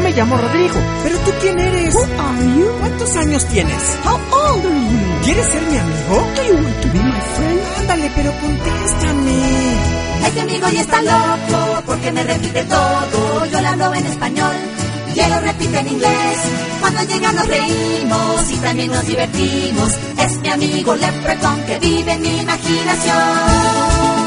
me llamo Rodrigo. ¿Pero tú quién eres? Who are you? ¿Cuántos años tienes? How old are you? ¿Quieres ser mi amigo? Do you want to be my friend? Ándale, pero contéstame. Este amigo ya está loco porque me repite todo. Yo le hablo en español y él lo repite en inglés. Cuando llega nos reímos y también nos divertimos. Es mi amigo Leprechaun que vive en mi imaginación.